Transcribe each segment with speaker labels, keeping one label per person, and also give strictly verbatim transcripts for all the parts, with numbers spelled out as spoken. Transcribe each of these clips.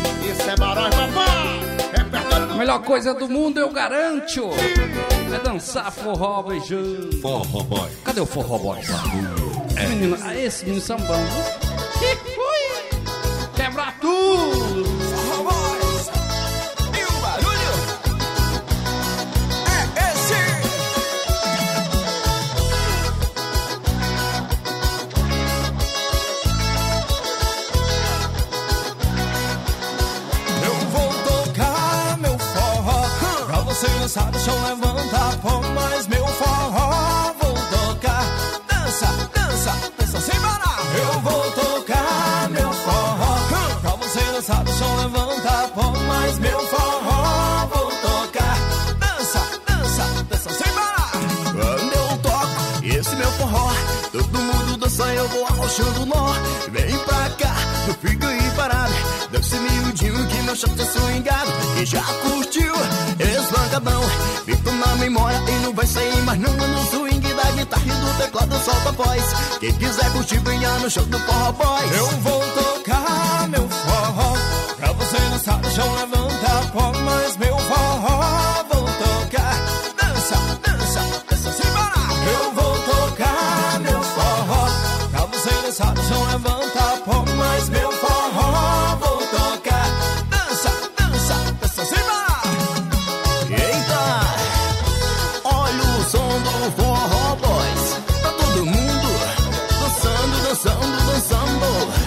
Speaker 1: Isso é Barões, papai.
Speaker 2: A melhor coisa do mundo, eu garanto, é dançar forró beijando.
Speaker 3: Forró boy.
Speaker 2: Cadê o forró boy? É. Menino, esse menino sambando. Que foi? Quebra tudo.
Speaker 4: Forró boys. E o barulho é esse. Eu vou tocar meu forró pra você dançar do chão, levanta a palma, mas meu forró vou tocar. Dança, dança, dança sem parar. Eu vou tocar meu forró pra você dançar do chão, levanta a palma, mas meu forró vou tocar. Dança, dança, dança sem parar. Quando eu toco esse meu forró, todo mundo dança, eu vou arrochando nó. Vem pra cá, não fica aí parado. Dance miudinho que meu shot é swingado. E já curtiu esse pancadão? Fica na memória e não vai sair mais não. No swing da guitarra e do teclado solta a voz. Quem quiser curtir, venha no show do Forró Boys. Eu vou tocar meu forró pra você dançar no chão, levanta a palma, mas meu forró vou tocar. Dança, dança, dança sem parar. Eu vou tocar meu forró pra você dançar no chão, levanta a palma, mas meu forró vou tocar. Dança, dança, dança sem parar. Eita, olha o som do Forró Boys. Tá todo mundo dançando, dançando, dançando.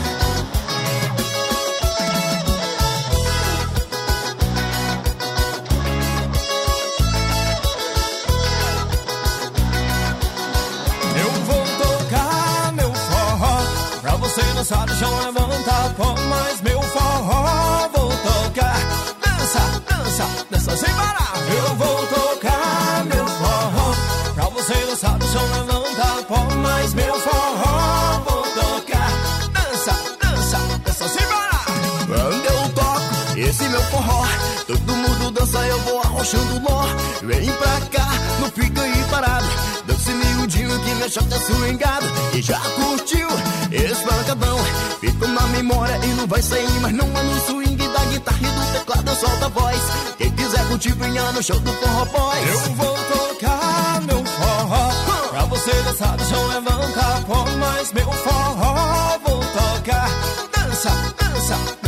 Speaker 4: Eu vou tocar meu forró pra você dançar no chão, levanta a palma, mas meu forró vou tocar. Dança, dança, dança sem parar. Eu vou tocar meu forró pra você dançar no chão, levanta a palma, mas meu forró vou tocar. Dança, dança, dança sem parar. Quando eu toco esse meu forró, todo mundo dança, eu vou arrochando nó. Vem pra cá, não fica aí parado. Dance miudinho que meu shot é swingado. E já curtiu esse pancadão? Fica na memória e não vai sair mais não. É no swing da guitarra e do teclado solta a voz. Quem quiser curtir, venha no show do Forró Boys. Eu vou tocar meu forró pra você dançar no chão, levanta a palma, mas meu forró vou tocar. Dança, dança,